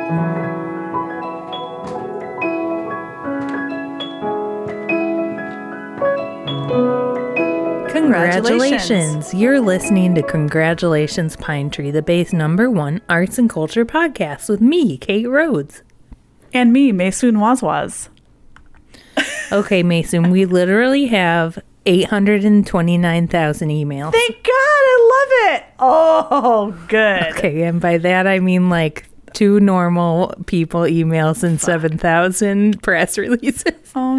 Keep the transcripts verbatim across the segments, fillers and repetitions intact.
Congratulations. You're listening to Congratulations Pine Tree, the Bay's number one arts and culture podcast with me, Kate Rhodes. And me, Maysoon Wazwaz. Okay, Maysoon, we literally have eight hundred twenty-nine thousand emails. Thank God, I love it. Oh, good. Okay, and by that I mean like two normal people emails and seven thousand press releases. Oh,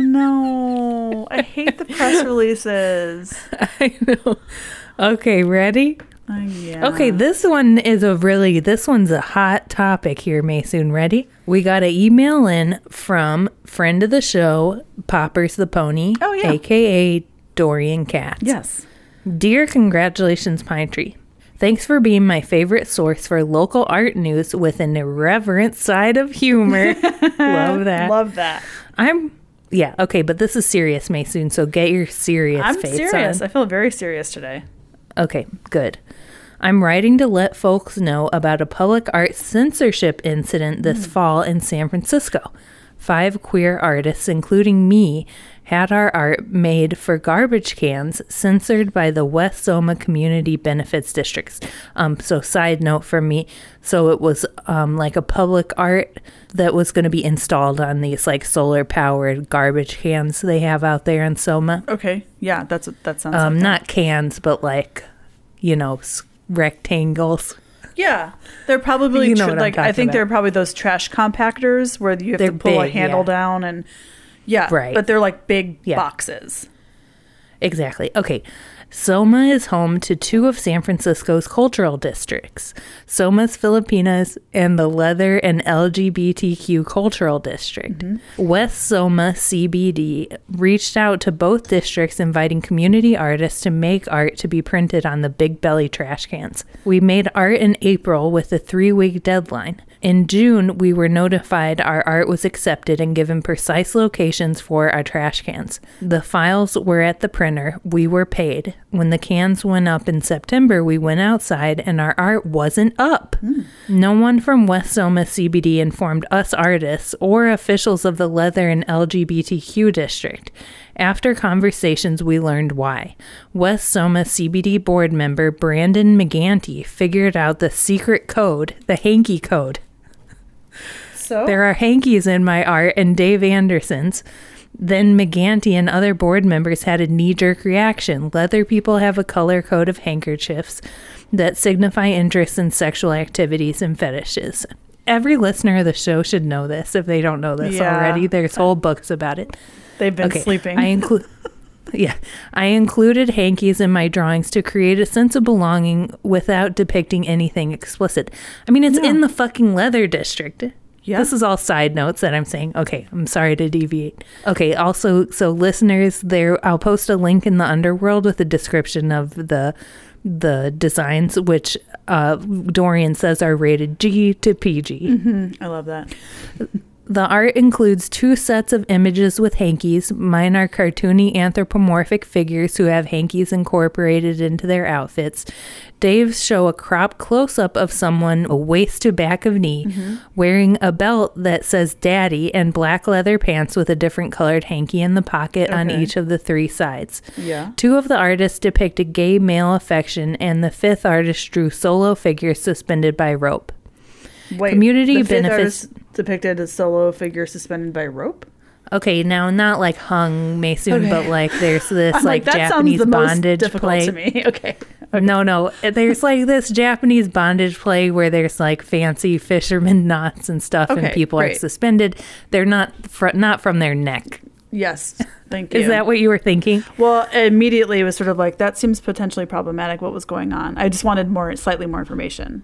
no. I hate the press releases. I know. Okay, ready? Uh, yeah. Okay, this one is a really, this one's a hot topic here, Maysoon. Ready? We got an email in from friend of the show, Poppers the Pony, oh, yeah. a k a. Dorian Katz. Yes. Dear Congratulations Pine Tree, thanks for being my favorite source for local art news with an irreverent side of humor. Love that. Love that. I'm, yeah, okay, but this is serious, Maysoon, so get your serious I'm face serious. on. I feel very serious today. Okay, good. I'm writing to let folks know about a public art censorship incident this mm. fall in San Francisco. Five queer artists, including me, had our art made for garbage cans censored by the West Soma Community Benefits Districts. Um, so side note for me, so it was um, like a public art that was going to be installed on these like solar powered garbage cans they have out there in Soma. Okay, yeah, that's what that sounds um, like. Not that. Cans, but like, you know, rectangles. Yeah, they're probably you know tr- like I think about. They're probably those trash compactors where you have they're to pull big, a handle yeah. down and yeah, right. But they're like big yeah. boxes. Exactly. Okay. Soma is home to two of San Francisco's cultural districts, Somas Filipinas and the Leather and L G B T Q Cultural District. Mm-hmm. West Soma C B D reached out to both districts inviting community artists to make art to be printed on the Big Belly trash cans. We made art in April with a three-week deadline. In June, we were notified our art was accepted and given precise locations for our trash cans. The files were at the printer. We were paid. When the cans went up in September, we went outside and our art wasn't up. Mm. No one from West Soma C B D informed us artists or officials of the Leather and L G B T Q district. After conversations, we learned why. West Soma C B D board member Brandon McGanty figured out the secret code, the hanky code. So? There are hankies in my art and Dave Anderson's. Then McGanty and other board members had a knee-jerk reaction. Leather people have a color code of handkerchiefs that signify interest in sexual activities and fetishes. Every listener of the show should know this if they don't know this yeah. already. There's whole books about it. They've been okay. sleeping. I include... Yeah, I included hankies in my drawings to create a sense of belonging without depicting anything explicit. I mean, it's yeah. in the fucking Leather District. Yeah. This is all side notes that I'm saying. Okay, I'm sorry to deviate. Okay, also, so listeners, there, I'll post a link in the Underworld with a description of the the designs, which uh, Dorian says are rated G to P G. Mm-hmm. I love that. The art includes two sets of images with hankies. Mine are cartoony anthropomorphic figures who have hankies incorporated into their outfits. Dave's show a crop close-up of someone waist to back of knee, mm-hmm. wearing a belt that says daddy and black leather pants with a different colored hanky in the pocket okay. on each of the three sides. Yeah. Two of the artists depicted gay male affection, and the fifth artist drew solo figures suspended by rope. Wait, Community the fifth benefits artist depicted a solo figure suspended by rope? Okay, now not like hung Maysoon, okay. but like there's this I'm like, like that Japanese sounds the bondage most difficult play. To me. Okay. okay. No, no, there's like this Japanese bondage play where there's like fancy fisherman knots and stuff, okay, and people great. are suspended. They're not fr- not from their neck. Yes, thank you. Is that what you were thinking? Well, immediately it was sort of like that seems potentially problematic. What was going on? I just wanted more, slightly more information.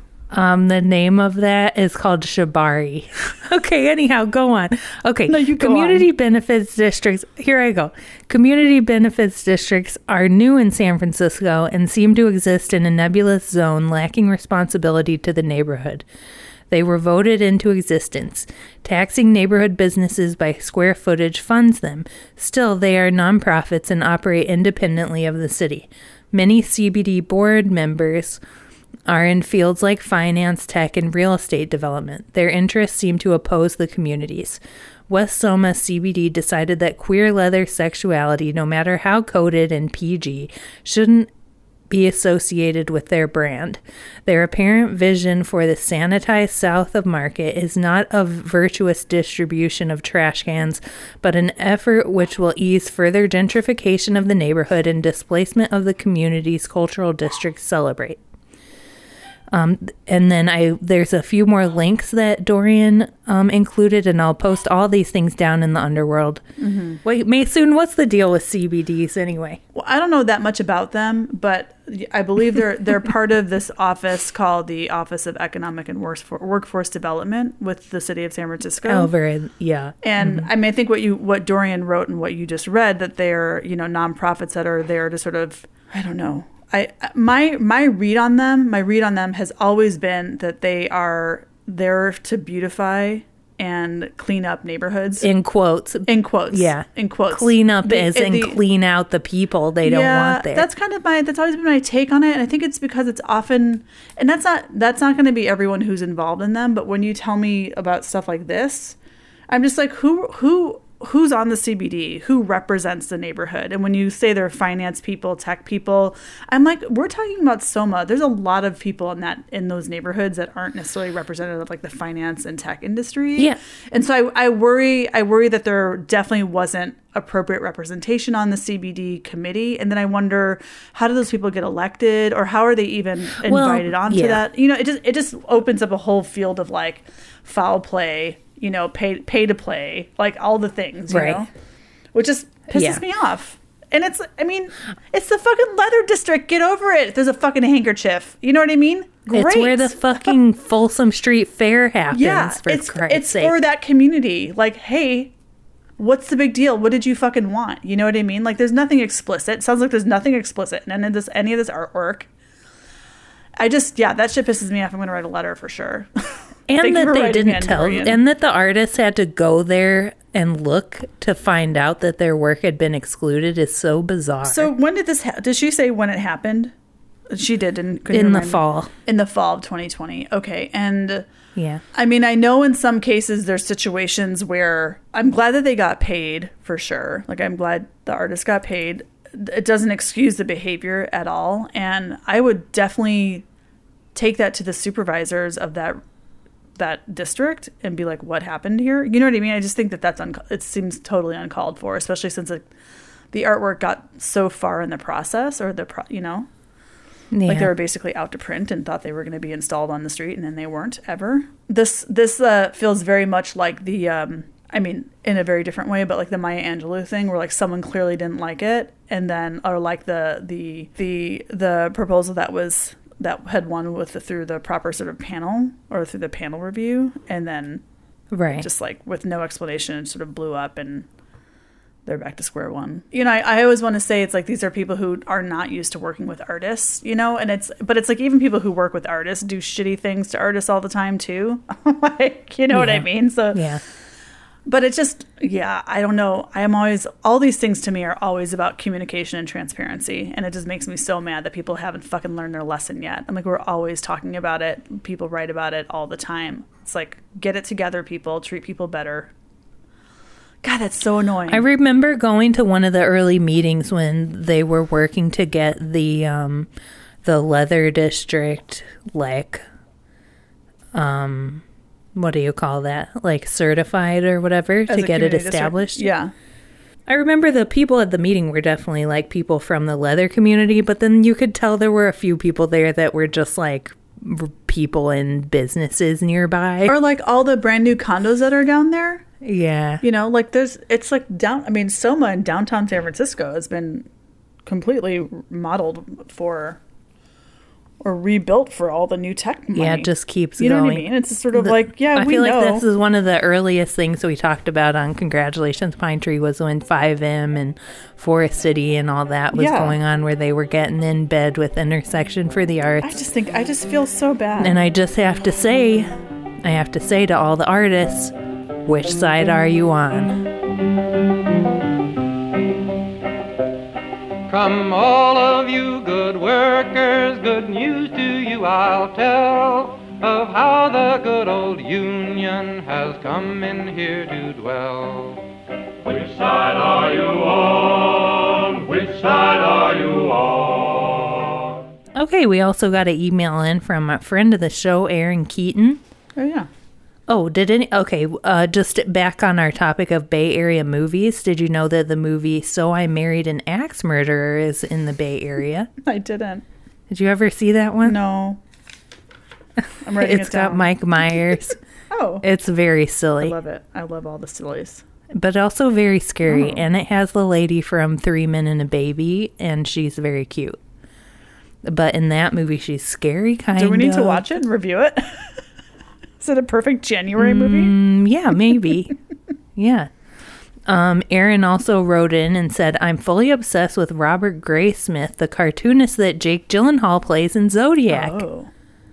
Um, the name of that is called Shibari. Okay, anyhow, go on. Okay, no, you go community on. benefits districts. Here I go. Community benefits districts are new in San Francisco and seem to exist in a nebulous zone lacking responsibility to the neighborhood. They were voted into existence. Taxing neighborhood businesses by square footage funds them. Still, they are nonprofits and operate independently of the city. Many C B D board members are in fields like finance, tech, and real estate development. Their interests seem to oppose the communities. West Soma C B D decided that queer leather sexuality, no matter how coded and P G, shouldn't be associated with their brand. Their apparent vision for the sanitized South of Market is not a virtuous distribution of trash cans, but an effort which will ease further gentrification of the neighborhood and displacement of the communities cultural districts celebrate. Um, and then I there's a few more links that Dorian um, included, and I'll post all these things down in the Underworld. Mm-hmm. Wait, Maysoon, what's the deal with C B Ds anyway? Well, I don't know that much about them, but I believe they're they're part of this office called the Office of Economic and Workforce Development with the city of San Francisco. Oh, very, yeah. And mm-hmm. I mean, I think what you what Dorian wrote and what you just read, that they're, you know, nonprofits that are there to sort of, I don't know. I my my read on them, my read on them has always been that they are there to beautify and clean up neighborhoods. In quotes. In quotes. Yeah. In quotes. Clean up the, as in the, clean out the people they don't yeah, want there. That's kind of my that's always been my take on it. And I think it's because it's often, and that's not that's not going to be everyone who's involved in them, but when you tell me about stuff like this, I'm just like, who who who's on the C B D, who represents the neighborhood? And when you say they're finance people, tech people, I'm like, we're talking about Soma. There's a lot of people in that in those neighborhoods that aren't necessarily representative of like the finance and tech industry. Yeah. And so I, I worry, I worry that there definitely wasn't appropriate representation on the C B D committee. And then I wonder, how do those people get elected, or how are they even invited well, onto yeah. that? You know, it just it just opens up a whole field of like foul play, you know, pay pay to play, like all the things, you right. know, which just pisses yeah. me off. And it's, I mean, it's the fucking leather district. Get over it. There's a fucking handkerchief. You know what I mean? Great. It's where the fucking Folsom Street Fair happens. Yeah, for it's Christ's it's sake. for that community. Like, hey, what's the big deal? What did you fucking want? You know what I mean? Like, there's nothing explicit. It sounds like there's nothing explicit in any of this any of this artwork. I just, yeah, that shit pisses me off. I'm going to write a letter for sure. And that they didn't tell, and that the artists had to go there and look to find out that their work had been excluded is so bizarre. So when did this, ha- did she say when it happened? She did, didn't in the fall. In the fall of twenty twenty. Okay. And yeah, I mean, I know in some cases there's situations where I'm glad that they got paid for sure. Like, I'm glad the artist got paid. It doesn't excuse the behavior at all. And I would definitely take that to the supervisors of that that district and be like, what happened here? You know what I mean? I just think that that's un- it seems totally uncalled for, especially since it, the artwork got so far in the process, or the pro- you know, yeah. like they were basically out to print and thought they were going to be installed on the street, and then they weren't ever. This this uh, feels very much like the um, I mean, in a very different way, but like the Maya Angelou thing, where like someone clearly didn't like it, and then or like the the the the proposal that was. that had won with the, through the proper sort of panel or through the panel review, and then right. just like with no explanation, it sort of blew up and they're back to square one. You know, I, I always want to say it's like, these are people who are not used to working with artists, you know, and it's, but it's like even people who work with artists do shitty things to artists all the time too. Like, you know yeah. what I mean? So yeah. But it's just, yeah, I don't know. I am always, all these things to me are always about communication and transparency. And it just makes me so mad that people haven't fucking learned their lesson yet. I'm like, we're always talking about it. People write about it all the time. It's like, get it together, people. Treat people better. God, that's so annoying. I remember going to one of the early meetings when they were working to get the, um, the leather district, like, um... what do you call that? Like certified or whatever As to get it established? District. Yeah. I remember the people at the meeting were definitely like people from the leather community, but then you could tell there were a few people there that were just like r- people in businesses nearby. Or like all the brand new condos that are down there. Yeah. You know, like there's, it's like down, I mean, Soma in downtown San Francisco has been completely modeled for... or rebuilt for all the new tech money. Yeah, it just keeps you going. You know what I mean? It's sort of the, like, yeah, I we feel know. like this is one of the earliest things we talked about on Congratulations Pine Tree was when five M and Forest City and all that was yeah. going on, where they were getting in bed with Intersection for the Arts. I just think, I just feel so bad. And I just have to say, I have to say to all the artists, which side are you on? From all of you good workers, good news to you I'll tell, of how the good old Union has come in here to dwell. Which side are you on? Which side are you on? Okay, we also got an email in from a friend of the show, Aaron Keaton. Oh, yeah. Oh, did any? Okay, uh, just back on our topic of Bay Area movies. Did you know that the movie So I Married an Axe Murderer is in the Bay Area? I didn't. Did you ever see that one? No. I'm writing It's it down. got Mike Myers. Oh. It's very I silly, love it. I love all the sillies. but also very scary. Oh. And it has the lady from Three Men and a Baby, and she's very cute. But in that movie, she's scary, kind of. Do we need to watch it and review it? Is it a perfect January movie? Mm, yeah, maybe. Yeah. Um, Aaron also wrote in and said, I'm fully obsessed with Robert Graysmith, the cartoonist that Jake Gyllenhaal plays in Zodiac. Oh.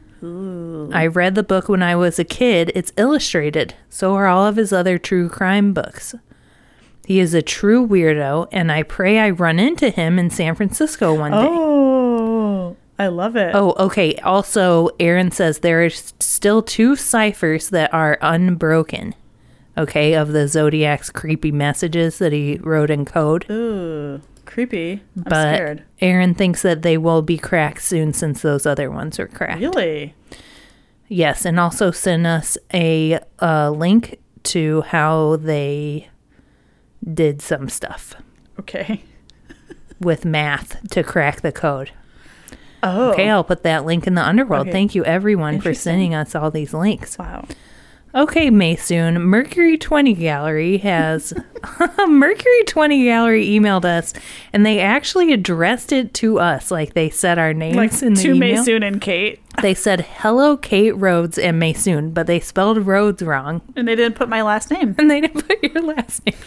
Ooh. I read the book when I was a kid. It's illustrated. So are all of his other true crime books. He is a true weirdo, and I pray I run into him in San Francisco one day. Oh, I love it. Oh, okay. Also, Aaron says there are s- still two ciphers that are unbroken. Okay, of the Zodiac's creepy messages that he wrote in code. Ooh, creepy. I'm but scared. Aaron thinks that they will be cracked soon since those other ones are cracked. Really? Yes, and also send us a uh, link to how they did some stuff Okay. with math to crack the code. Oh. Okay, I'll put that link in the underworld. Okay. Thank you, everyone, for Interesting. sending us all these links. Wow. Okay, Maysoon, Mercury twenty Gallery has... Mercury twenty Gallery emailed us, and they actually addressed it to us. Like, they said our names Like in the to email. Maysoon and Kate, They said, hello, Kate Rhodes and Maysoon, but they spelled Rhodes wrong, and they didn't put my last name. and they didn't put your last name.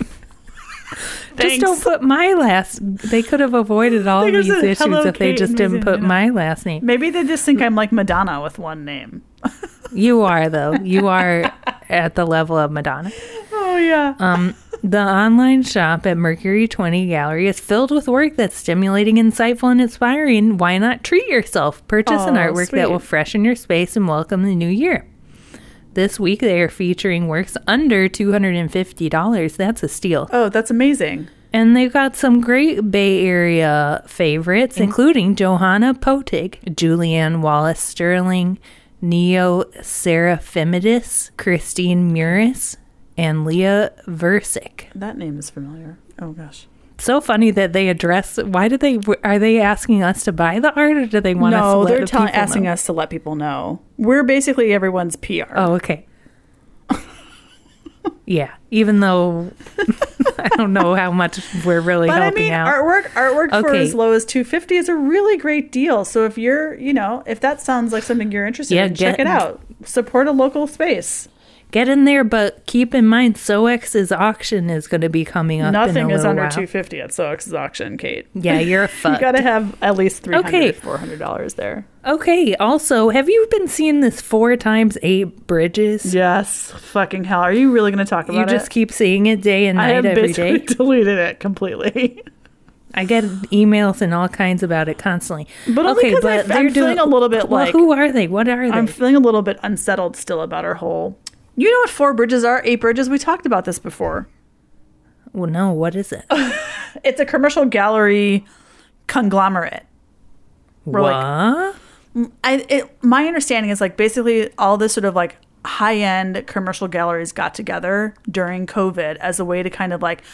Thanks. Just don't put my last... They could have avoided all They these could've said, issues "Hello, if they Kate just and didn't Maysoon," put you know. my last name. Maybe they just think I'm like Madonna with one name. You are, though. You are at the level of Madonna. Oh, yeah. Um, the online shop at Mercury twenty Gallery is filled with work that's stimulating, insightful, and inspiring. Why not treat yourself? Purchase an Oh, artwork sweet. that will freshen your space and welcome the new year. This week, they are featuring works under two hundred fifty dollars. That's a steal. Oh, that's amazing. And they've got some great Bay Area favorites, including Johanna Potig, Julianne Wallace Sterling, Neo Seraphimidis, Christine Muris, and Leah Versick. That name is familiar. Oh, gosh. So funny that they address. Why did they? Are they asking us to buy the art, or do they want us to No, let they're the telling, people asking know? us to let people know. We're basically everyone's P R. Oh, okay. Yeah, even though I don't know how much we're really But I helping mean, out. artwork artwork for Okay. as low as two fifty is a really great deal. So if you're, you know, if that sounds like something you're interested Yeah, in, check get- it out. Support a local space. Get in there, but keep in mind, SOEX's auction is going to be coming up. Nothing in a is little under while. two fifty at SOEX's auction, Kate. Yeah, you're a fuck. You got to have at least three hundred Okay. four hundred dollars there. Okay, also, have you been seeing this four times eight bridges? Yes. Fucking hell. Are you really going to talk about You it? just keep seeing it day and I night have every basically day. deleted it completely. I get emails and all kinds about it constantly. But only because I- I'm feeling a little bit well, like- who are they? What are they? I'm feeling a little bit unsettled still about our whole... You know what four bridges are? Eight bridges? We talked about this before. well, no, what is it? It's a commercial gallery conglomerate. We're what? like- I it, my understanding is like basically all this sort of like high end commercial galleries got together during COVID as a way to kind of like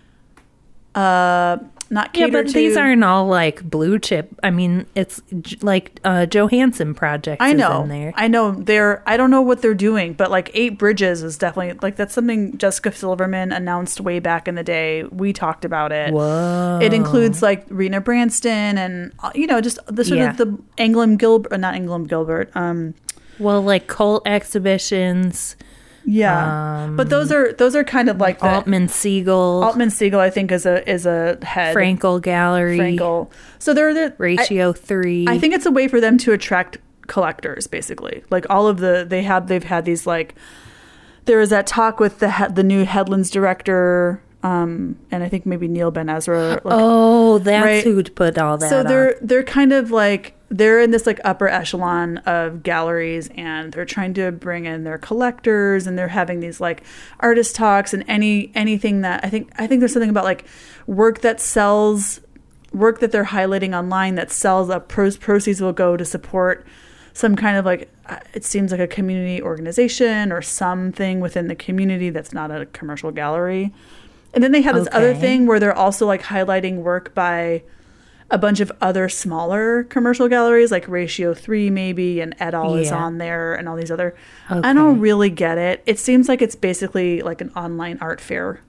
uh not Yeah, cater but to these aren't all like blue chip. I mean, it's j- like uh, Johansson Project I is know. in there. I know they're I don't know what they're doing, but like Eight Bridges is definitely like that's something Jessica Silverman announced way back in the day. We talked about it. Whoa. It includes like Rena Branston and uh, you know just the sort Yeah. of the Anglem Gilbert, not Anglem Gilbert. Um, Well, like cult exhibitions, yeah, Um, but those are those are kind of like the, Altman Siegel, Altman Siegel. I think is a is a head. Frankel Gallery, Frankel. So they're the Ratio Three. I think it's a way for them to attract collectors, basically. Like all of the they have they've had these like there was that talk with the he- the new Headlands director Um, and I think maybe Neil Ben Ezra. Like, oh, that's right? who'd put all that So on. they're they're kind of like they're in this like upper echelon of galleries, and they're trying to bring in their collectors, and they're having these like artist talks, and any anything that I think I think there's something about like work that sells, work that they're highlighting online that sells up. Pros proceeds will go to support some kind of like, it seems like a community organization or something within the community that's not a commercial gallery. And then they have this Okay. other thing where they're also like highlighting work by a bunch of other smaller commercial galleries, like Ratio three maybe, and et al. Is Yeah. on there, and all these other. Okay. I don't really get it. It seems like it's basically like an online art fair.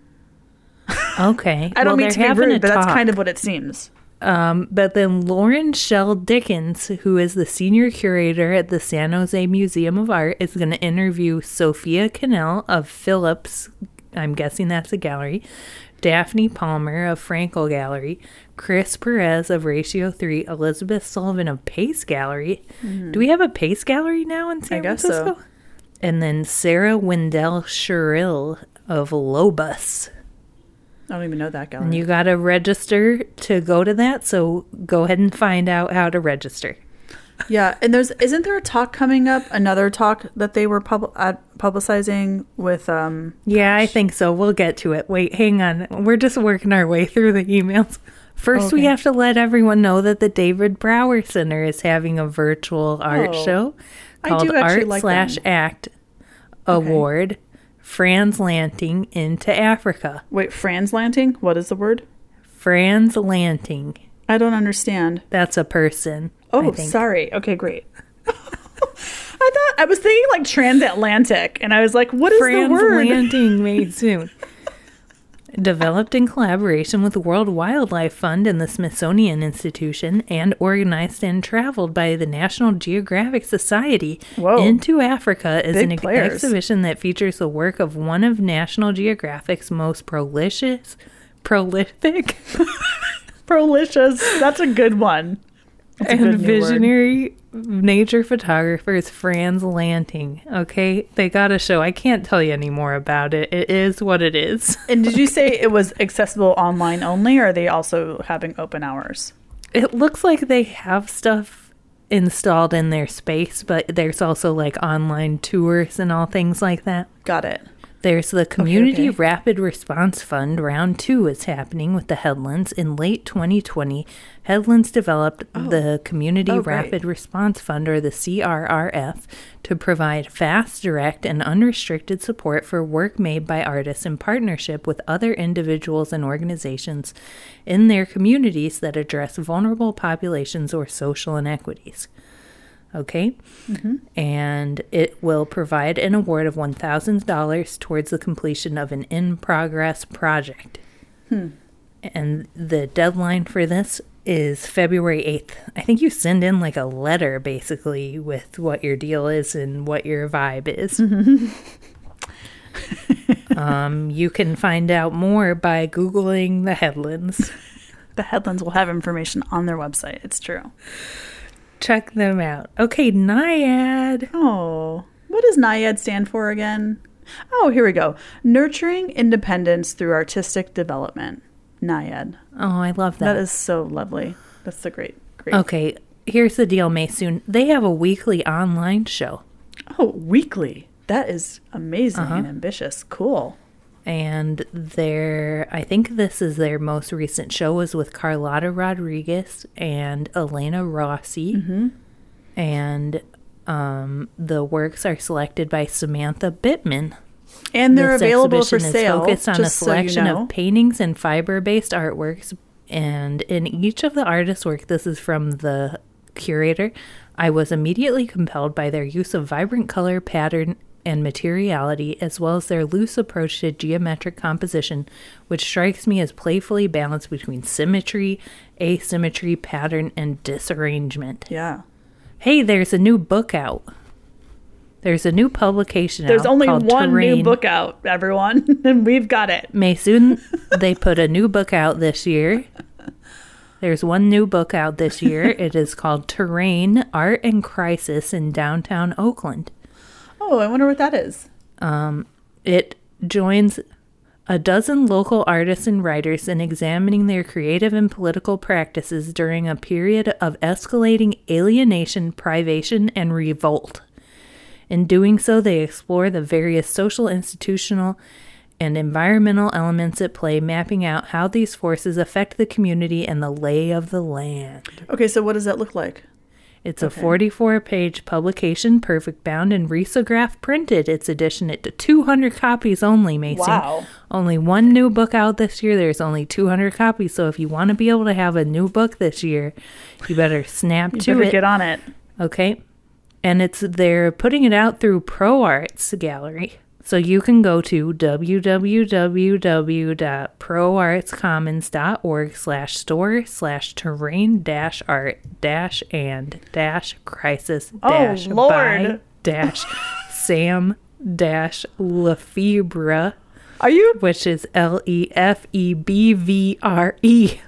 Okay. I don't well, mean they're to be having a rude, but that's talk. kind of what it seems. Um, but then Lauren Shell Dickens, who is the senior curator at the San Jose Museum of Art, is going to interview Sophia Cannell of Phillips, I'm guessing that's a gallery, Daphne Palmer of Frankel Gallery, Chris Perez of Ratio three, Elizabeth Sullivan of Pace Gallery. Do we have a Pace Gallery now in San I guess so. Francisco? And then Sarah Wendell Sherrill of Lobus. I don't even know that gallery. And you got to register to go to that, so go ahead and find out how to register. Yeah, and there's isn't there a talk coming up? Another talk that they were pub- ad- publicizing with. Um, Yeah, I think so. We'll get to it. Wait, hang on. We're just working our way through the emails. First, we Okay. have to let everyone know that the David Brower Center is having a virtual art Oh, show I called do actually Art like slash them. Act Award, Translanting into Africa. wait, translanting? What is the word? Translanting. I don't understand. That's a person. I Oh, think. sorry. Okay, great. I thought I was thinking like transatlantic, and I was like, "What is the word?" Translanting made soon. Developed in collaboration with the World Wildlife Fund and the Smithsonian Institution, and organized and traveled by the National Geographic Society Whoa. into Africa, is Big an ex- players. exhibition that features the work of one of National Geographic's most prolicious, prolific, Prolicious. That's a good one. That's a and good new word. visionary nature photographers, Franz Lanting. Okay, they got a show. I can't tell you any more about it. It is what it is. And did you say it was accessible online only, or are they also having open hours? It looks like they have stuff installed in their space, but there's also like online tours and all things like that. Got it. There's the Community okay. Rapid Response Fund. Round two is happening with the Headlands. In late twenty twenty, Headlands developed the Community Oh, great. Rapid Response Fund, or the C R R F, to provide fast, direct, and unrestricted support for work made by artists in partnership with other individuals and organizations in their communities that address vulnerable populations or social inequities. Okay? And it will provide an award of one thousand dollars towards the completion of an in-progress project. And the deadline for this is February eighth. I think you send in like a letter, basically, with what your deal is and what your vibe is. um, you can find out more by Googling the Headlands. The Headlands will have information on their website. It's true. Check them out. Okay, NIAD. Oh, what does NIAD stand for again? Oh, here we go. Nurturing Independence Through Artistic Development. NIAD. Oh, I love that. That is so lovely. That's the great, great. Okay, here's the deal, Maysoon. They have a weekly online show, Oh, weekly. That is amazing Uh-huh. and ambitious. Cool. and their I think this is their most recent show was with Carlotta Rodriguez and Elena Rossi, Mm-hmm. and um, the works are selected by Samantha Bittman. And they're This available for exhibition sale. is focused on a just so you selection know. of paintings and fiber-based artworks, and in each of the artists' work, this is from the curator, I was immediately compelled by their use of vibrant color, pattern, and materiality, as well as their loose approach to geometric composition, which strikes me as playfully balanced between symmetry, asymmetry, pattern, and disarrangement. Yeah. Hey, there's a new book out. There's a new publication There's out only called one Terrain. new book out, everyone, and we've got it. Maysoon, they put a new book out this year. There's one new book out this year. It is called Terrain, Art and Crisis in Downtown Oakland. Oh, I wonder what that is. It joins a dozen local artists and writers in examining their creative and political practices during a period of escalating alienation, privation, and revolt. In doing so, they explore the various social, institutional, and environmental elements at play, mapping out how these forces affect the community and the lay of the land. Okay, so what does that look like? It's Okay. a forty-four page publication, perfect bound and risograph printed. It's edition it to two hundred copies only, Mason. Wow. Only one new book out this year. There's only two hundred copies. So if you want to be able to have a new book this year, you better snap You to better it. get on it. Okay. And it's they're putting it out through ProArts Gallery. So you can go to www.proartscommons.org slash store slash terrain dash art dash and dash crisis dash Oh, Lord. by dash Sam dash Lefebvre, Are you? which is L E F E B V R E.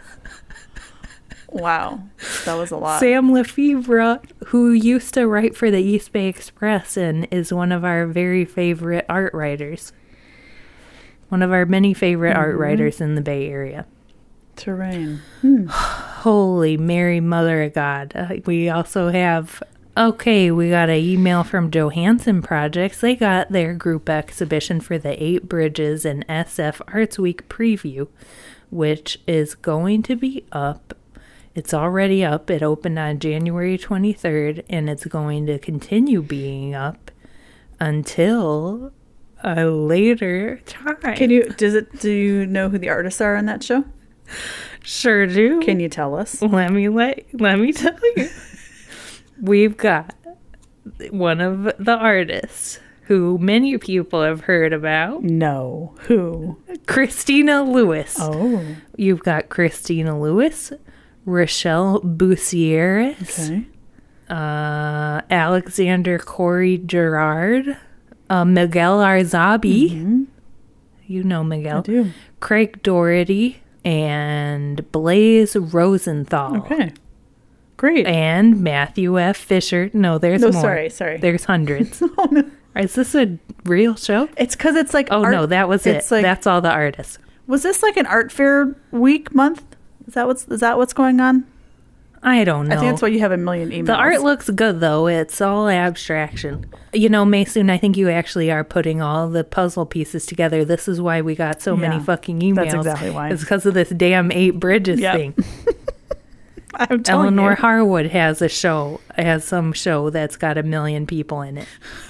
Wow. That was a lot. Sam Lefebvre, who used to write for the East Bay Express and is one of our very favorite art writers. One of our many favorite art writers in the Bay Area. Terrain. Holy Mary, Mother of God. Uh, we also have, okay, we got an email from Johansson Projects. They got their group exhibition for the Eight Bridges and S F Arts Week preview, which is going to be up. It's already up. It opened on January twenty-third, and it's going to continue being up until a later time. Can you, does it, do you know who the artists are on that show? Sure do. Can you tell us? Let me let let me tell you. We've got one of the artists who many people have heard about, No. Who? Christina Lewis. Oh. You've got Christina Lewis, Rochelle Bucieres, Okay. uh, Alexander Corey Gerard, uh, Miguel Arzabi. You know Miguel. I do. Craig Doherty, and Blaze Rosenthal. Okay. Great. And Matthew F. Fisher. No, there's No, more. sorry, sorry. There's hundreds. Oh, no. Is this a real show? It's because it's like Oh, art- no, that was it. it's like, That's all the artists. was this like an art fair week month? Is that what's is that what's going on? I don't know. I think that's why you have a million emails. The art looks good, though. It's all abstraction. You know, Mason, I think you actually are putting all the puzzle pieces together. This is why we got so many Yeah, fucking emails. that's exactly why. It's because of this damn Eight Bridges Yep. thing. I'm telling Eleanor you. Harwood has a show, has some show that's got a million people in it.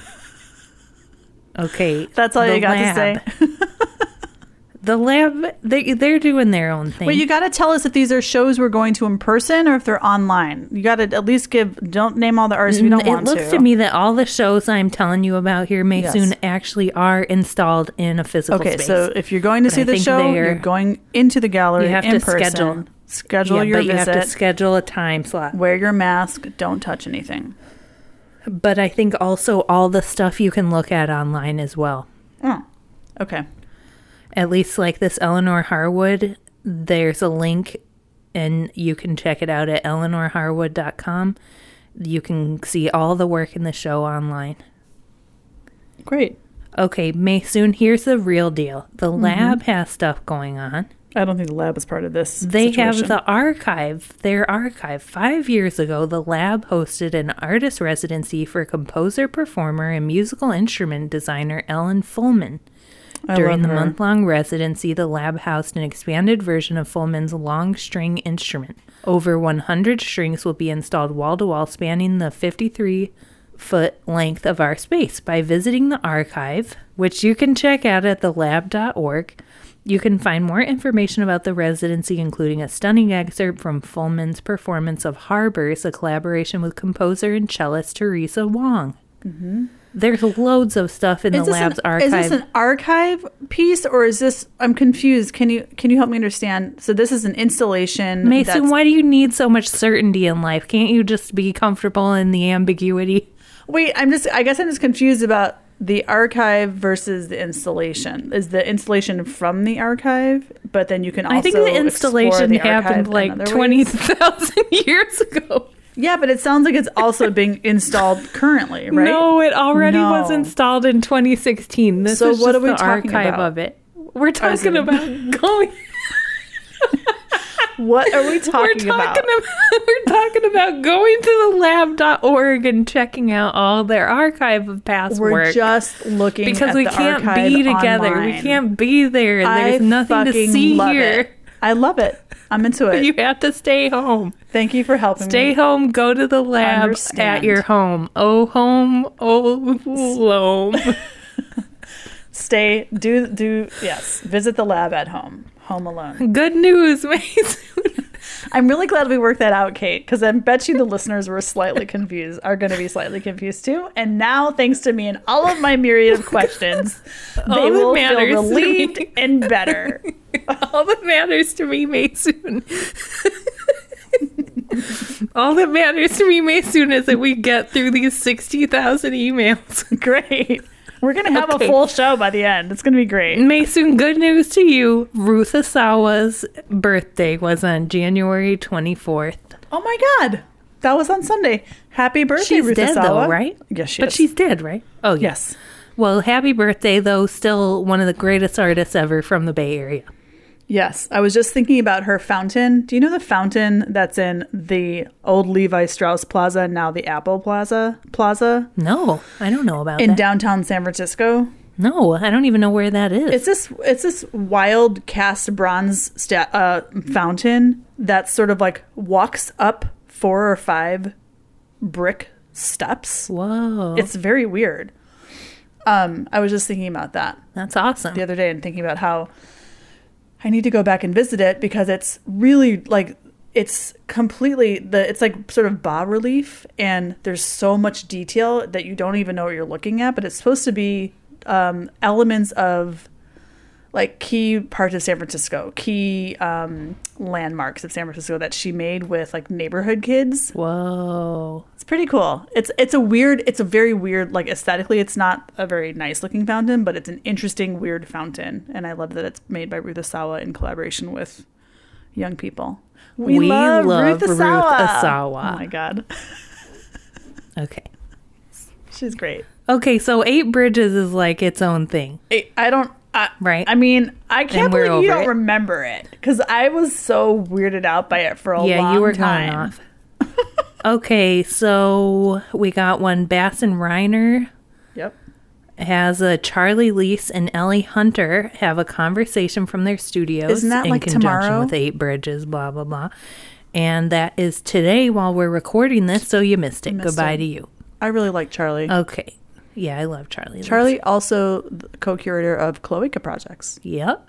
Okay. That's all the you got lab. to say. The lab, they, they're doing their own thing. Well, you got to tell us if these are shows we're going to in person or if they're online. You got to at least give. Don't name all the artists if you don't it want looks to. to me that all the shows I'm telling you about here may Yes. soon actually are installed in a physical Okay, space. so if you're going to But see I the think show, they're- you're going into the gallery You have in to person. schedule. Schedule yeah, your but you visit. have to schedule a time slot. Wear your mask. Don't touch anything. But I think also all the stuff you can look at online as well. Oh, okay. At least like this Eleanor Harwood, there's a link and you can check it out at eleanor harwood dot com. You can see all the work in the show online. Great. Okay, Maysoon, here's the real deal. The Mm-hmm. lab has stuff going on. I don't think the lab is part of this. They situation. have the archive, their archive. Five years ago, the lab hosted an artist residency for composer, performer, and musical instrument designer Ellen Fullman. I During love the her. month-long residency, the lab housed an expanded version of Fullman's long string instrument. Over one hundred strings will be installed wall-to-wall, spanning the fifty-three foot length of our space. By visiting the archive, which you can check out at the lab dot org, you can find more information about the residency, including a stunning excerpt from Fullman's performance of Harbors, a collaboration with composer and cellist Teresa Wong. Mm-hmm. There's loads of stuff in Is the this lab's an, archive. Is this an archive piece or is this? I'm confused. Can you can you help me understand? So this is an installation. Mason, that's- why do you need so much certainty in life? Can't you just be comfortable in the ambiguity? Wait, I'm just. I guess I'm just confused about the archive versus the installation. Is the installation from the archive? But then you can also I think the explore installation the archive happened in like other twenty ways. thousand years ago. Yeah, but it sounds like it's also being installed currently, right? No, it already No. was installed in twenty sixteen. This So is what just are we the talking archive about? of it. We're I was talking gonna- about going. What are we We're talking, talking about? about. We're talking about going to the lab dot org and checking out all their archive of past We're work. just looking because at we the can't archive be together. online. We can't be there. I There's nothing to fucking see love here. it. I love it. I'm into it. You have to stay home. Thank you for helping Stay me. home. Go to the lab Understand. at your home. Oh, home. Oh, home. Stay. Do do yes. Visit the lab at home. Home alone. Good news, Mason. I'm really glad we worked that out, Kate, because I bet you the listeners were slightly confused, are going to be slightly confused too. And now, thanks to me and all of my myriad of questions, All they that will matters feel to me. relieved and better. All that matters to me, Mason. All that matters to me, Mason, is that we get through these sixty thousand emails. Great. We're going to have Okay. a full show by the end. It's going to be great. Mason, good news to you. Ruth Asawa's birthday was on January twenty-fourth. Oh my God. That was on Sunday. Happy birthday, She's Ruth dead, Asawa. though, right? Yes, she But is. she's dead, right? Oh, yeah. Yes. Well, happy birthday, though. Still one of the greatest artists ever from the Bay Area. Yes. I was just thinking about her fountain. Do you know the fountain that's in the old Levi Strauss Plaza, now the Apple Plaza Plaza No, I don't know about in that. downtown San Francisco? No, I don't even know where that is. It's this it's this wild cast bronze sta- uh, fountain that sort of like walks up four or five brick steps. Whoa. It's very weird. Um, I was just thinking about that That's awesome. the other day and thinking about how I need to go back and visit it because it's really like it's completely the it's like sort of bas relief and there's so much detail that you don't even know what you're looking at, but it's supposed to be um, elements of like key parts of San Francisco, key um, landmarks of San Francisco that she made with like neighborhood kids. Whoa. It's pretty cool. It's it's a weird, it's a very weird, like aesthetically, it's not a very nice looking fountain, but it's an interesting, weird fountain. And I love that it's made by Ruth Asawa in collaboration with young people. We love Ruth Asawa. Oh my God. Okay. She's great. Okay, so Eight Bridges is like its own thing. I, I don't, I, Right. I mean, I can't And we're believe you over don't it. remember it because I was so weirded out by it for a yeah, long you were time. going off. Okay, so we got one. Bass and Reiner Yep. has a Charlie Lease and Ellie Hunter have a conversation from their studios Isn't that in like conjunction tomorrow? with Eight Bridges, blah, blah, blah. And that is today while we're recording this, so you missed it. missed Goodbye it. to you. I really like Charlie. Okay. Yeah, I love Charlie Lease. Charlie, also the co-curator of Cloaca Projects. Yep.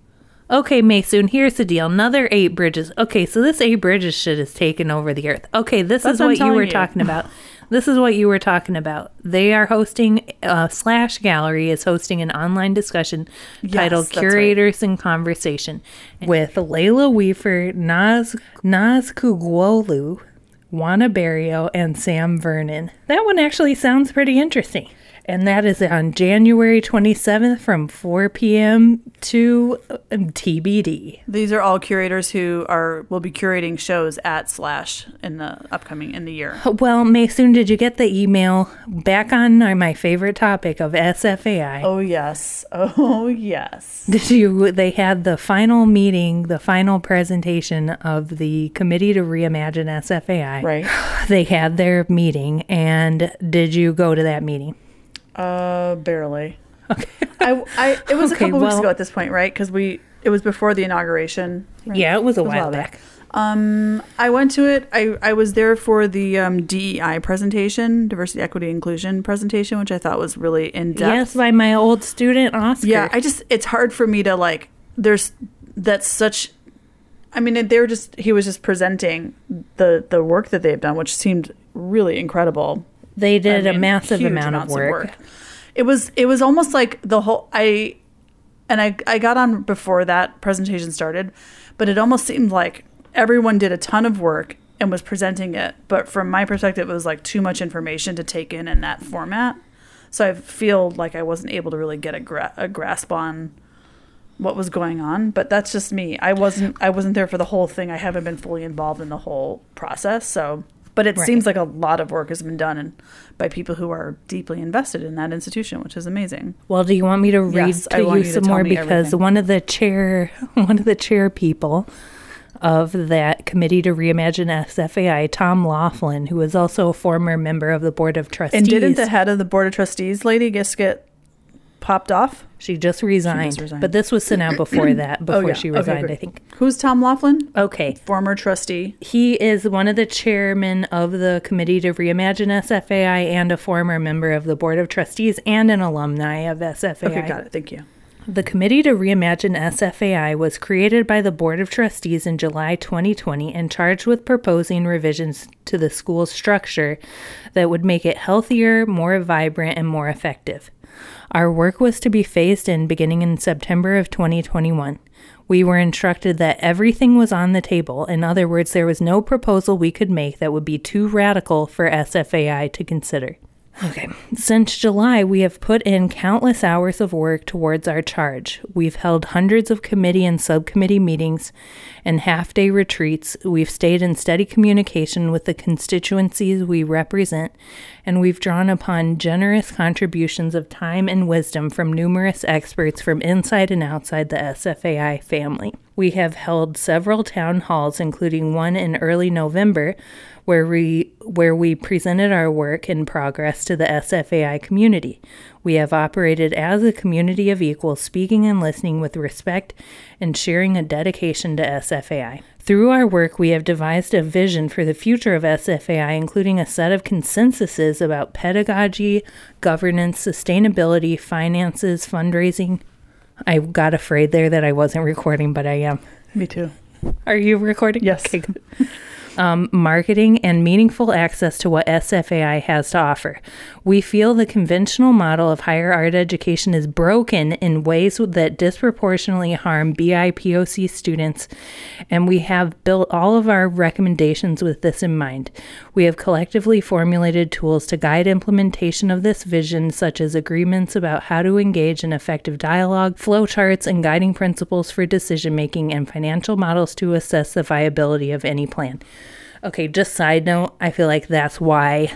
Okay, Mason, here's the deal. Another Eight Bridges. Okay, so this Eight Bridges shit is taking over the earth. Okay, this That's is what I'm what you telling were you. talking about. This is what you were talking about. They are hosting, uh, Slash Gallery is hosting an online discussion titled that's right. Curators in Conversation with Layla Weaver, Naz, Naz Kugwolu, Juana Barrio, and Sam Vernon. That one actually sounds pretty interesting. And that is on January twenty-seventh from four p.m. to um, T B D. These are all curators who are will be curating shows at Slash in the upcoming in the year. Well, Mason, did you get the email back on our, my favorite topic of S F A I? Oh yes, oh yes. Did you? They had the final meeting, the final presentation of the Committee to Reimagine S F A I. Right. They had their meeting, and did you go to that meeting? Uh, barely. Okay. I, I it was Okay, a couple weeks well- ago at this point, right? Because we it was before the inauguration. Right? Yeah, it was a It was a while while back. Um, I went to it. I I was there for the um, D E I presentation, diversity, equity, inclusion presentation, which I thought was really in depth. Yes, by my old student Oscar. Yeah, I just it's hard for me to like. There's that's such. I mean, they were just he was just presenting the the work that they've done, which seemed really incredible. They did I a mean, massive huge amount of amounts work. It was it was almost like the whole I, and I I got on before that presentation started, but it almost seemed like everyone did a ton of work and was presenting it. But from my perspective, it was like too much information to take in in that format. So I feel like I wasn't able to really get a, gra- a grasp on what was going on. But that's just me. I wasn't I wasn't there for the whole thing. I haven't been fully involved in the whole process. So But it Right. seems like a lot of work has been done and by people who are deeply invested in that institution, which is amazing. Well, do you want me to read Yes, to I want you you to some tell more me because everything. one of the chair one of the chair people of that committee to reimagine S F A I, Tom Laughlin, who is also a former member of the board of trustees. And didn't the head of the board of trustees lady just get popped off? She just resigned, resigned. but this was sent out before that, before Oh, yeah. she Okay, resigned, great. I think. Who's Tom Laughlin? Okay. Former trustee. He is one of the chairmen of the committee to reimagine S F A I and a former member of the board of trustees and an alumni of S F A I. Okay, got it. Thank you. The Committee to Reimagine S F A I was created by the Board of Trustees in July twenty twenty and charged with proposing revisions to the school's structure that would make it healthier, more vibrant, and more effective. Our work was to be phased in beginning in September of twenty twenty-one. We were instructed that everything was on the table. In other words, there was no proposal we could make that would be too radical for S F A I to consider. Okay. Since July, we have put in countless hours of work towards our charge. We've held hundreds of committee and subcommittee meetings and half-day retreats. We've stayed in steady communication with the constituencies we represent, and we've drawn upon generous contributions of time and wisdom from numerous experts from inside and outside the S F A I family. We have held several town halls, including one in early November, where we where we presented our work in progress to the S F A I community. We have operated as a community of equals, speaking and listening with respect and sharing a dedication to S F A I. Through our work, we have devised a vision for the future of S F A I, including a set of consensuses about pedagogy, governance, sustainability, finances, fundraising. I got afraid there that I wasn't recording, but I am. Me too. Are you recording? Yes. Okay, good. Um, marketing, and meaningful access to what S F A I has to offer. We feel the conventional model of higher art education is broken in ways that disproportionately harm B I P O C students, and we have built all of our recommendations with this in mind. We have collectively formulated tools to guide implementation of this vision, such as agreements about how to engage in effective dialogue, flowcharts, and guiding principles for decision-making, and financial models to assess the viability of any plan. Okay, just side note, I feel like that's why,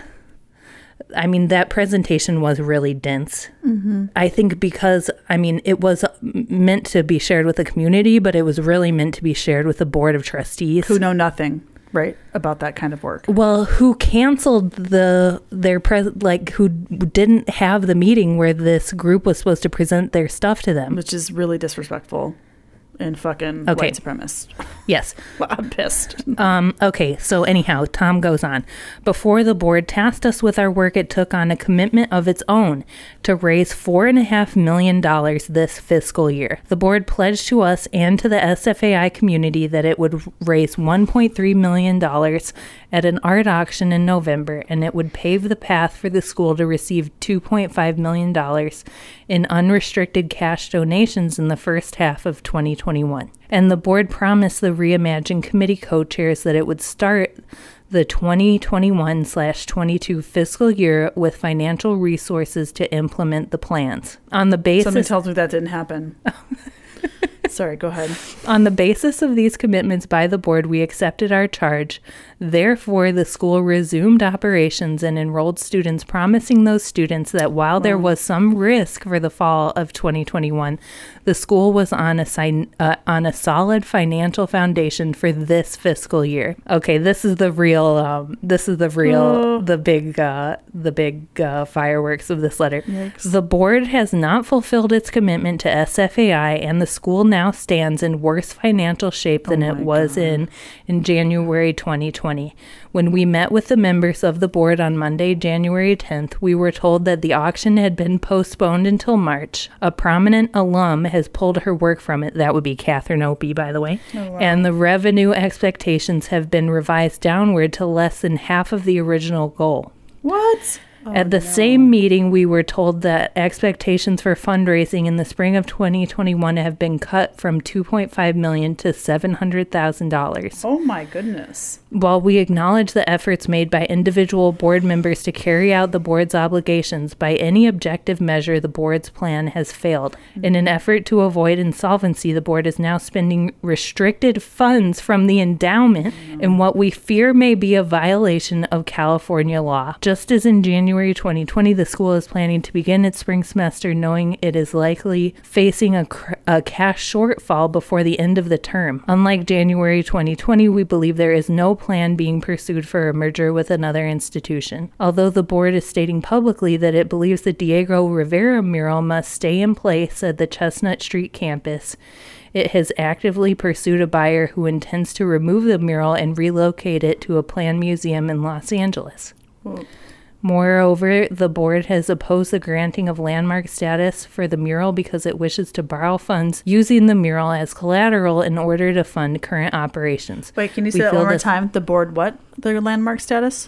I mean, that presentation was really dense. Mm-hmm. I think because, I mean, it was meant to be shared with the community, but it was really meant to be shared with the board of trustees. Who know nothing, right, about that kind of work. Well, who canceled the, their, pres like, who didn't have the meeting where this group was supposed to present their stuff to them. Which is really disrespectful and fucking Okay. white supremacist. Yes. Well, I'm pissed. Um, okay, so anyhow, Tom goes on. Before the board tasked us with our work, it took on a commitment of its own to raise four and a half million dollars this fiscal year. The board pledged to us and to the S F A I community that it would raise one point three million dollars at an art auction in November, and it would pave the path for the school to receive two point five million dollars in unrestricted cash donations in the first half of twenty twenty-one. And the board promised the Reimagine Committee co-chairs that it would start the twenty twenty-one slash twenty-two fiscal year with financial resources to implement the plans. On the Somebody basis tells me that didn't happen. Sorry, go ahead. On the basis of these commitments by the board, we accepted our charge. Therefore, the school resumed operations and enrolled students, promising those students that while there was some risk for the fall of twenty twenty-one, the school was on a si- uh, on a solid financial foundation for this fiscal year. Okay, this is the real. Um, this is the real. Oh. The big. Uh, the big uh, fireworks of this letter. Yikes. The board has not fulfilled its commitment to S F A I, and the school now stands in worse financial shape than Oh it my was God. in in January twenty twenty. When we met with the members of the board on Monday, January tenth, we were told that the auction had been postponed until March. A prominent alum has pulled her work from it. That would be Catherine Opie, by the way. Oh, wow. And the revenue expectations have been revised downward to less than half of the original goal. What? At the no. same meeting, we were told that expectations for fundraising in the spring of twenty twenty-one have been cut from two point five million dollars to seven hundred thousand dollars. Oh my goodness. While we acknowledge the efforts made by individual board members to carry out the board's obligations, by any objective measure, the board's plan has failed. Mm-hmm. In an effort to avoid insolvency, the board is now spending restricted funds from the endowment mm-hmm. in what we fear may be a violation of California law. Just as in January twenty twenty, the school is planning to begin its spring semester knowing it is likely facing a, cr- a cash shortfall before the end of the term. Unlike January twenty twenty, we believe there is no plan being pursued for a merger with another institution. Although the board is stating publicly that it believes the Diego Rivera mural must stay in place at the Chestnut Street campus, it has actively pursued a buyer who intends to remove the mural and relocate it to a planned museum in Los Angeles. Whoa. Moreover, the board has opposed the granting of landmark status for the mural because it wishes to borrow funds using the mural as collateral in order to fund current operations. Wait, can you say We that feel one more this- time? The board what? The landmark status?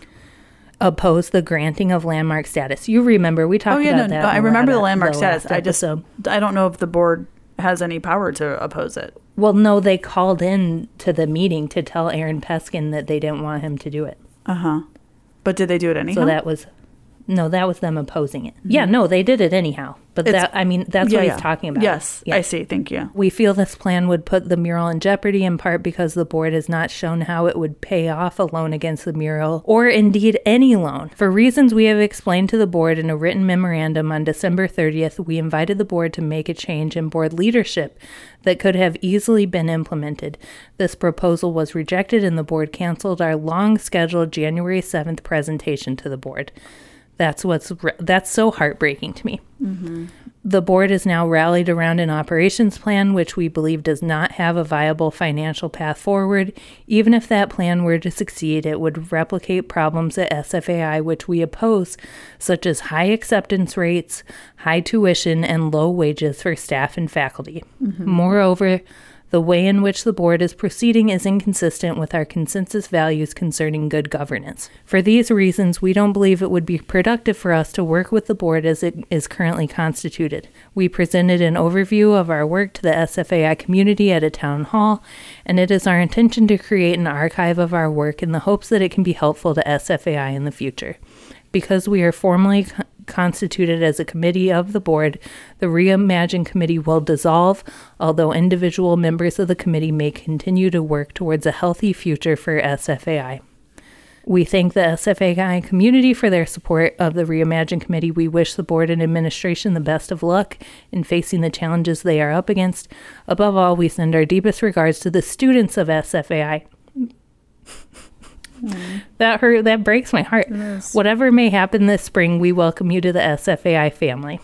Oppose the granting of landmark status. You remember, we talked Oh, yeah, about no, that. no, I in remember the la- landmark the status. last I just, episode. I don't know if the board has any power to oppose it. Well, no, they called in to the meeting to tell Aaron Peskin that they didn't want him to do it. Uh-huh. But did they do it anyhow? So that was, no, that was them opposing it. Yeah, no, they did it anyhow. But It's- that, I mean, that's Yeah, what yeah. he's talking about. Yes, Yeah. I see. Thank you. We feel this plan would put the mural in jeopardy in part because the board has not shown how it would pay off a loan against the mural, or indeed any loan. For reasons we have explained to the board in a written memorandum on December thirtieth, we invited the board to make a change in board leadership that could have easily been implemented. This proposal was rejected and the board canceled our long-scheduled January seventh presentation to the board. That's what's that's so heartbreaking to me. Mm-hmm. The board is now rallied around an operations plan, which we believe does not have a viable financial path forward. Even if that plan were to succeed, it would replicate problems at S F A I, which we oppose, such as high acceptance rates, high tuition, and low wages for staff and faculty. Mm-hmm. Moreover, the way in which the board is proceeding is inconsistent with our consensus values concerning good governance. For these reasons, we don't believe it would be productive for us to work with the board as it is currently constituted. We presented an overview of our work to the S F A I community at a town hall, and it is our intention to create an archive of our work in the hopes that it can be helpful to S F A I in the future. Because we are formally co- constituted as a committee of the board, the Reimagine Committee will dissolve, although individual members of the committee may continue to work towards a healthy future for S F A I. We thank the S F A I community for their support of the Reimagine Committee. We wish the board and administration the best of luck in facing the challenges they are up against. Above all, we send our deepest regards to the students of S F A I. Mm. That hurt. That breaks my heart. Whatever may happen this spring, we welcome you to the S F A I family.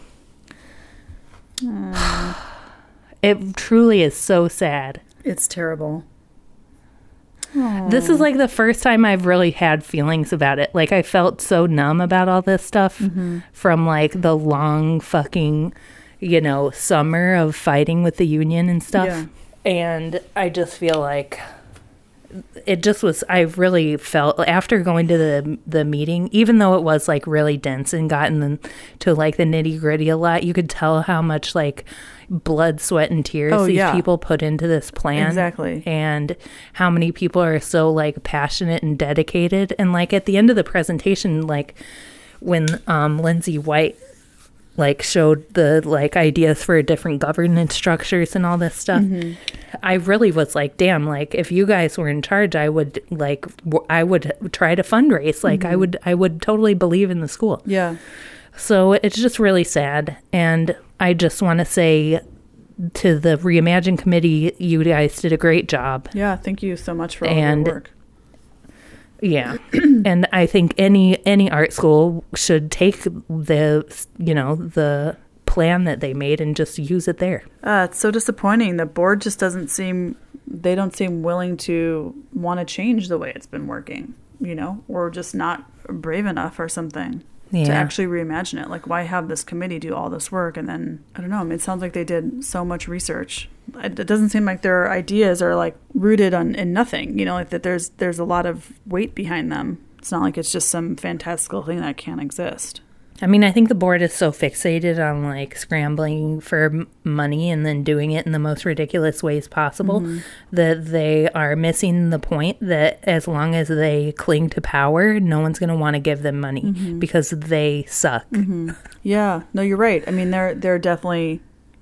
Mm. It truly is so sad. It's terrible. Aww. This is like the first time I've really had feelings about it. Like I felt so numb about all this stuff mm-hmm. from like the long fucking, you know, summer of fighting with the union and stuff. Yeah. And I just feel like it just was, I really felt after going to the the meeting, even though it was like really dense and gotten to like the nitty gritty a lot, you could tell how much like blood, sweat, and tears oh, these yeah. people put into this plan. Exactly. And how many people are so like passionate and dedicated. And like at the end of the presentation, like when um, Lindsay White like showed the like ideas for different governance structures and all this stuff, mm-hmm. I really was like, damn, like if you guys were in charge, I would like w- I would try to fundraise. Like mm-hmm. I would I would totally believe in the school. Yeah. So it's just really sad. And I just want to say to the Reimagine Committee, you guys did a great job. Yeah, thank you so much for all and, your work. Yeah. And I think any any art school should take the, you know, the plan that they made and just use it there. Uh, it's so disappointing. The board just doesn't seem, they don't seem willing to want to change the way it's been working, you know, or just not brave enough or something. Yeah. To actually reimagine it. Like, why have this committee do all this work? And then, I don't know, I mean, it sounds like they did so much research. It, it doesn't seem like their ideas are, like, rooted on in nothing, you know, like that there's there's a lot of weight behind them It's not like it's just some fantastical thing that can't exist. I mean, I think the board is so fixated on like scrambling for m- money and then doing it in the most ridiculous ways possible mm-hmm. that they are missing the point that as long as they cling to power, no one's going to want to give them money mm-hmm. because they suck. Mm-hmm. Yeah, no, you're right. I mean, they're they're definitely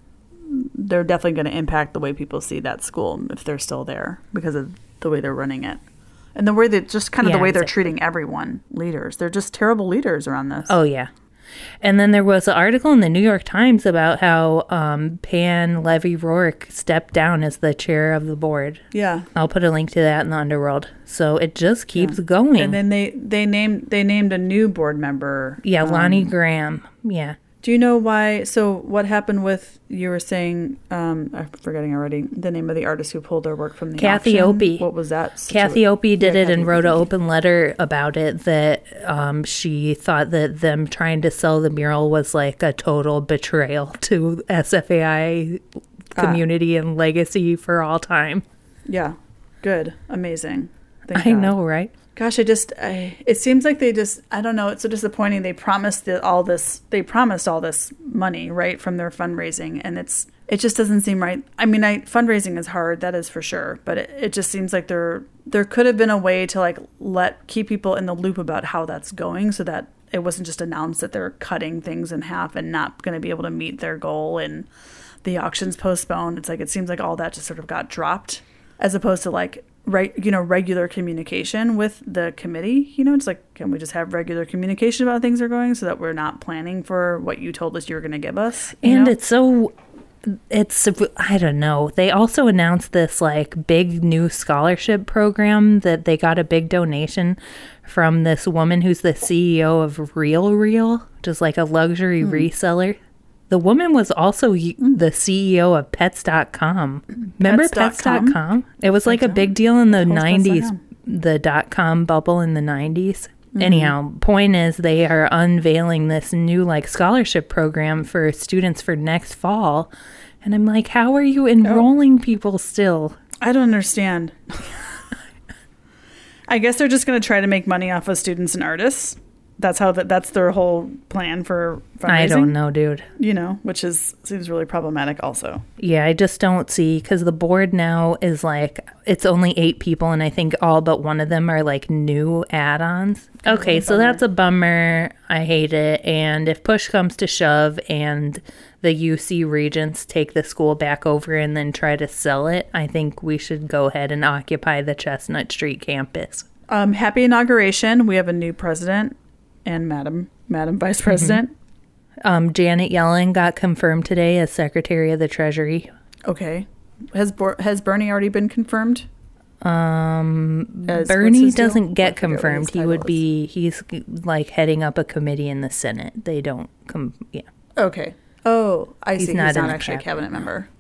they're definitely going to impact the way people see that school if they're still there because of the way they're running it. And the way they just kind of yeah, the way they're exactly. treating everyone, leaders. They're just terrible leaders around this. Oh, yeah. And then there was an article in the New York Times about how um, Pan Levy Rourke stepped down as the chair of the board. Yeah. I'll put a link to that in the Underworld. So it just keeps yeah. going. And then they, they named they named a new board member. Yeah, Lonnie um, Graham. Yeah. Do you know why? So what happened with, you were saying, um, I'm forgetting already, the name of the artist who pulled their work from the Kathy auction? Opie. What was that? Kathy Opie did yeah, it Kathy and wrote Opie. an open letter about it that um, she thought that them trying to sell the mural was like a total betrayal to S F A I community ah. and legacy for all time. Yeah. Good. Amazing. Thank I God. know, right? Gosh, I just, I, it seems like they just, I don't know, it's so disappointing. They promised the, all this, they promised all this money, right, from their fundraising, and it's, it just doesn't seem right. I mean, I, fundraising is hard, that is for sure, but it, it just seems like there, there could have been a way to, like, let, keep people in the loop about how that's going so that it wasn't just announced that they're cutting things in half and not going to be able to meet their goal and the auction's postponed. It's like, it seems like all that just sort of got dropped as opposed to, like, right, you know, regular communication with the committee. You know, it's like, can we just have regular communication about how things are going so that we're not planning for what you told us you were going to give us? And know? it's so, it's, I don't know. They also announced this like big new scholarship program that they got a big donation from this woman who's the C E O of Real Real, which is like a luxury mm. reseller. The woman was also mm. the C E O of Pets dot com. Remember Pets dot com? It was like a big deal in the nineties, the dot-com bubble in the nineties. Mm-hmm. Anyhow, point is they are unveiling this new like scholarship program for students for next fall. And I'm like, how are you enrolling oh. people still? I don't understand. I guess they're just going to try to make money off of students and artists. That's how that that's their whole plan for fundraising. I don't know, dude. You know, which is seems really problematic also. Yeah, I just don't see, because the board now is like, it's only eight people, and I think all but one of them are like new add-ons. Okay, oh, so that's a bummer. I hate it. And if push comes to shove and the U C regents take the school back over and then try to sell it, I think we should go ahead and occupy the Chestnut Street campus. Um, happy inauguration. We have a new president. And Madam, Madam Vice President. Mm-hmm. Um, Janet Yellen got confirmed today as Secretary of the Treasury. Okay. Has Bo- has Bernie already been confirmed? Um, as, Bernie doesn't get confirmed. He would is. be, he's like heading up a committee in the Senate. They don't come, yeah. Okay. Oh, I he's see. Not he's not actually a cabinet member.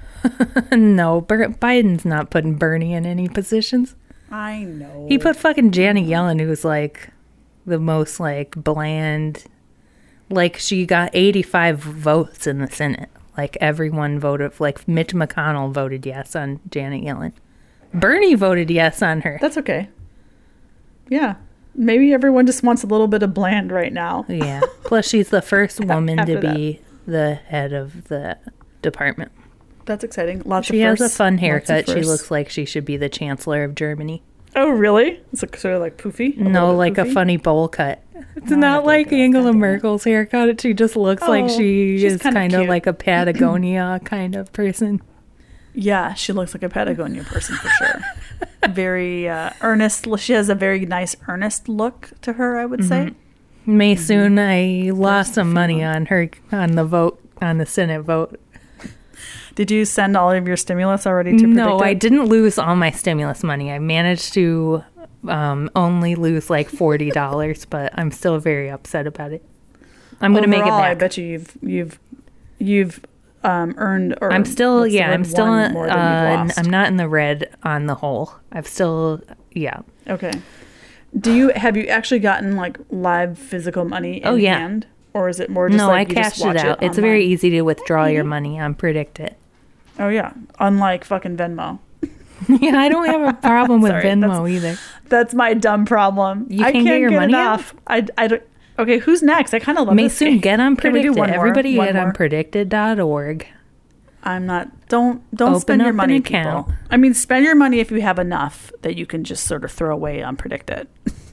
No, Ber- Biden's not putting Bernie in any positions. I know. He put fucking Janet Yellen, who's like the most like bland, like she got eighty-five votes in the Senate. Like everyone voted, like Mitch McConnell voted yes on Janet Yellen. Bernie voted yes on her. That's okay. Yeah. Maybe everyone just wants a little bit of bland right now. Yeah. Plus she's the first woman to be that. the head of the department. That's exciting. Lots she of has firsts. a fun haircut. She looks like she should be the Chancellor of Germany. Oh, really? It's like, sort of like poofy? No, like poofy? A funny bowl cut. It's no, not like Angela Merkel's haircut. She just looks oh, like she is kind of like a Patagonia kind of person. Yeah, she looks like a Patagonia person for sure. Very uh, earnest. She has a very nice earnest look to her, I would mm-hmm. say. May soon. I lost some money on her, on the vote, on the Senate vote. Did you send all of your stimulus already to predict No, it? I didn't lose all my stimulus money. I managed to um, only lose like forty dollars, but I'm still very upset about it. I'm going to make it back. I bet you you've you've you've um, earned. Or I'm still yeah. I'm still uh, more than you've lost. I'm not in the red on the whole. I've still yeah. Okay. Do you have you actually gotten like live physical money in oh, yeah. hand, or is it more just no? like I you cashed just watch it out. It it's very easy to withdraw mm-hmm. your money on Predict It. Oh, yeah. Unlike fucking Venmo. Yeah, I don't have a problem with Sorry, Venmo either. That's my dumb problem. You I can't can't get your get money enough. I, I don't. Okay, who's next? I kind of love this Mason, game. get on Can we do Predicted. one more? Everybody One get on more? predicted dot org. I'm not. Don't don't Open spend up your an money, account. people. I mean, spend your money if you have enough that you can just sort of throw away on Predicted,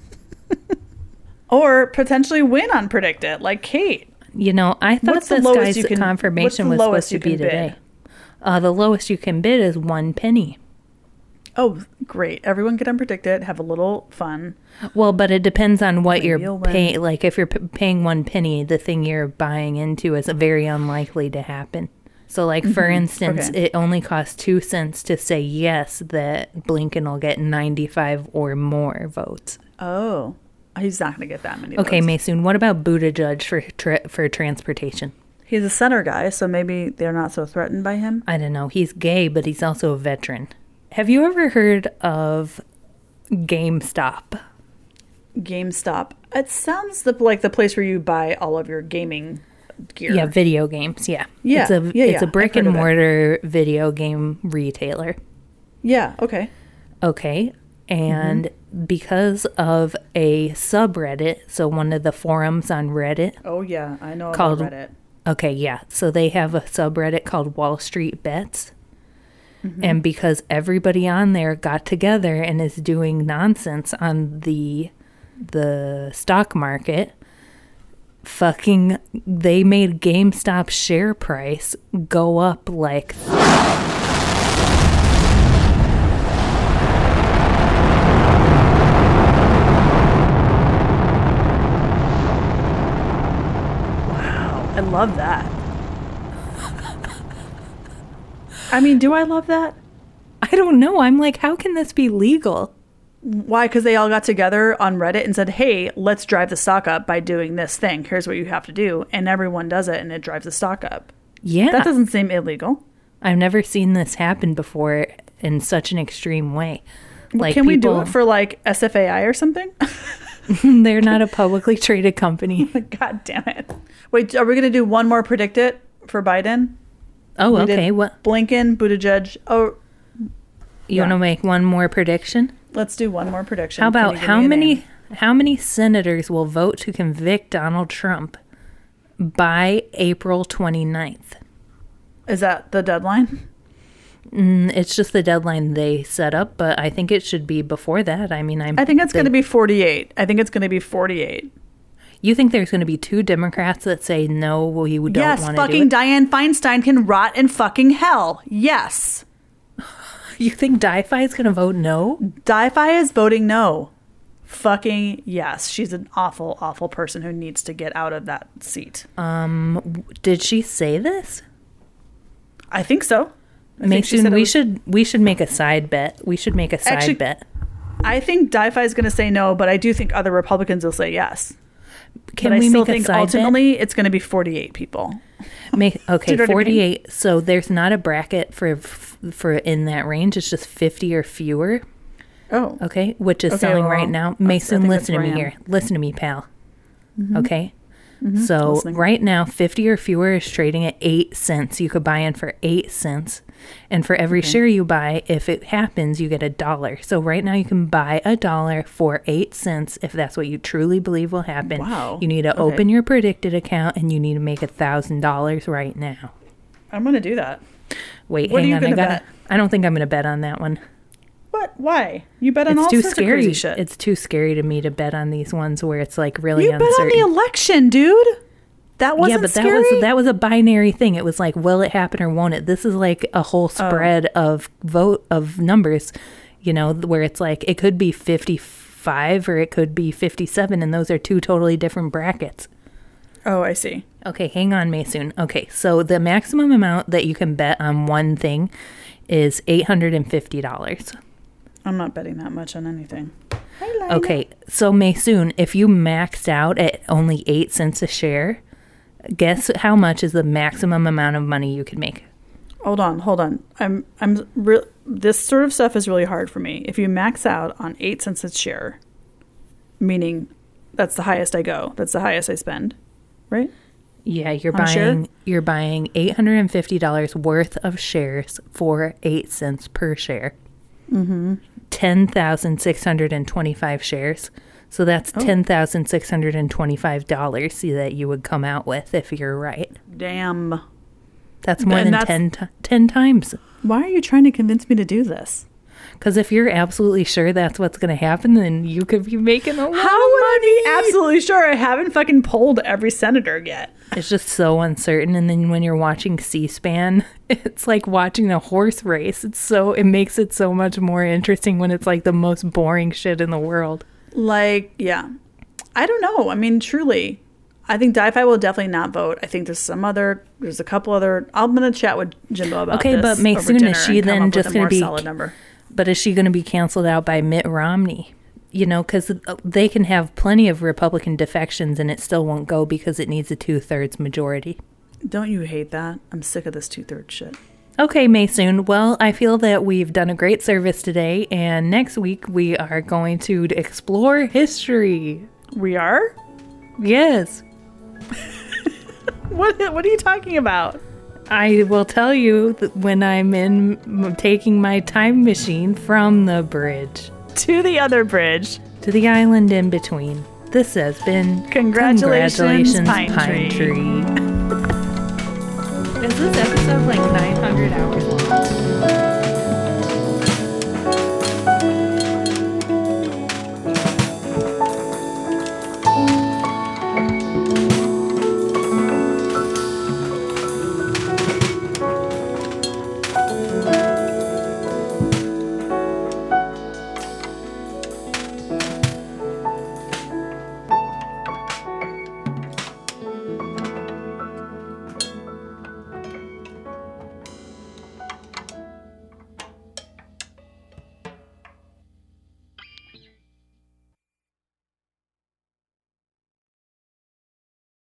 or potentially win on Predicted, like Kate. You know, I thought What's the this lowest guy's you can- what's confirmation the was lowest supposed to you be can bid? today. Uh, the lowest you can bid is one penny. Oh, great! Everyone get on Predicted. Have a little fun. Well, but it depends on what Maybe you're you'll win. paying. Like, if you're p- paying one penny, the thing you're buying into is very unlikely to happen. So, like, for instance, Okay. it only costs two cents to say yes that Blinken will get ninety-five or more votes. Oh, he's not going to get that many. Okay, votes. Mason, what about Buttigieg for tra- for transportation? He's a center guy, so maybe they're not so threatened by him. I don't know. He's gay, but he's also a veteran. Have you ever heard of GameStop? GameStop. It sounds the, like the place where you buy all of your gaming gear. Yeah, video games. Yeah, Yeah, It's a yeah, it's yeah. a brick I've heard and of it. mortar video game retailer. Yeah. Okay. Okay, and because of a subreddit, so one of the forums on Reddit. Oh yeah, I know Called- about Reddit. Okay, yeah. So they have a subreddit called Wall Street Bets. And because everybody on there got together and is doing nonsense on the the stock market, fucking they made GameStop's share price go up like I love that. I mean, do I love that? I don't know. I'm like, how can this be legal? Why? Because they all got together on Reddit and said, hey, let's drive the stock up by doing this thing. Here's what you have to do. And everyone does it and it drives the stock up. Yeah. That doesn't seem illegal. I've never seen this happen before in such an extreme way. Like, Can we do people- it for like S F A I or something? They're not a publicly traded company. God damn it. Wait, are we going to do one more predict it for Biden? Oh, We did okay. What Blinken, Buttigieg. Oh, you yeah. want to make one more prediction? let's do one more prediction. How Can about you give how me a many name? how many senators will vote to convict Donald Trump by April twenty-ninth? Is that the deadline? Mm, it's just the deadline they set up, but I think it should be before that. I mean, I'm I think it's they- going to be forty-eight. I think it's going to be forty-eight. You think there's going to be two Democrats that say no, we don't Yes, want to do fucking it? Dianne Feinstein can rot in fucking hell. Yes. You think DiFi is going to vote no? DiFi is voting no. Fucking yes. She's an awful, awful person who needs to get out of that seat. Um, did she say this? I think so. I think she Mason, said it we was- should we should make a side bet. We should make a side Actually- bet. I think DiFi is going to say no, but I do think other Republicans will say yes. Can but we I still make a think side bet? ultimately it's going to be forty-eight people. Make Do okay, you know what I mean? forty-eight. So there's not a bracket for for in that range. It's just fifty or fewer. Oh. Okay, which is Okay, selling well, right now. that's- I Mason, think listen to that's me where I here. Listen to me, pal. Okay. So Mm-hmm. Listening. right now, fifty or fewer is trading at eight cents. You could buy in for eight cents, and for every share you buy, if it happens, you get a dollar. So right now, you can buy a dollar for eight cents if that's what you truly believe will happen. Wow. You need to Okay. open your predicted account, and you need to make a thousand dollars right now. I'm going to do that. Wait, What are hang you on. I gonna got. bet? I don't think I'm gonna bet on that one. What? Why? You bet on It's all too sorts scary. of crazy shit. It's too scary to me to bet on these ones where it's like really you bet uncertain. on the election, dude. That wasn't yeah, but scary. that was that was a binary thing. It was like, will it happen or won't it? This is like a whole spread of vote of numbers, you know, where it's like it could be fifty-five or it could be fifty-seven, and those are two totally different brackets. Oh, I see. Okay, hang on, Mason. Okay, so the maximum amount that you can bet on one thing is eight hundred fifty dollars. I'm not betting that much on anything. Okay, so Maysoon, if you maxed out at only eight cents a share, guess how much is the maximum amount of money you could make? Hold on, hold on. I'm, I'm. Re- this sort of stuff is really hard for me. If you max out on eight cents a share, meaning that's the highest I go, that's the highest I spend, right? Yeah, you're On a share? buying you're buying eight hundred fifty dollars worth of shares for eight cents per share. Mm-hmm. ten thousand six hundred twenty-five shares. So that's oh. ten thousand six hundred twenty-five dollars that you would come out with if you're right. Damn. That's more and than that's, ten, t- ten times. Why are you trying to convince me to do this? Because if you're absolutely sure that's what's going to happen, then you could be making a lot How of money. would I be absolutely sure? I haven't fucking polled every senator yet. It's just so uncertain. And then when you're watching C-SPAN, it's like watching a horse race. It's so, it makes it so much more interesting when it's like the most boring shit in the world. Like, yeah. I don't know. I mean, truly, I think Di-Fi will definitely not vote. I think there's some other, there's a couple other, I'm going to chat with Jimbo about okay, this. Okay, but Maysoon, is she then just going to be, solid number. But is she going to be canceled out by Mitt Romney? You know, because they can have plenty of Republican defections and it still won't go because it needs a two-thirds majority. Don't you hate that? I'm sick of this two-thirds shit. Okay, Maysoon. Well, I feel that we've done a great service today, and next week we are going to explore history. We are? Yes. What What are you talking about? I will tell you that when I'm in taking my time machine from the bridge to the other bridge to the island in between. This has been Congratulations, Congratulations Pine, Pine Tree. Tree. Is this episode like nine hundred hours long?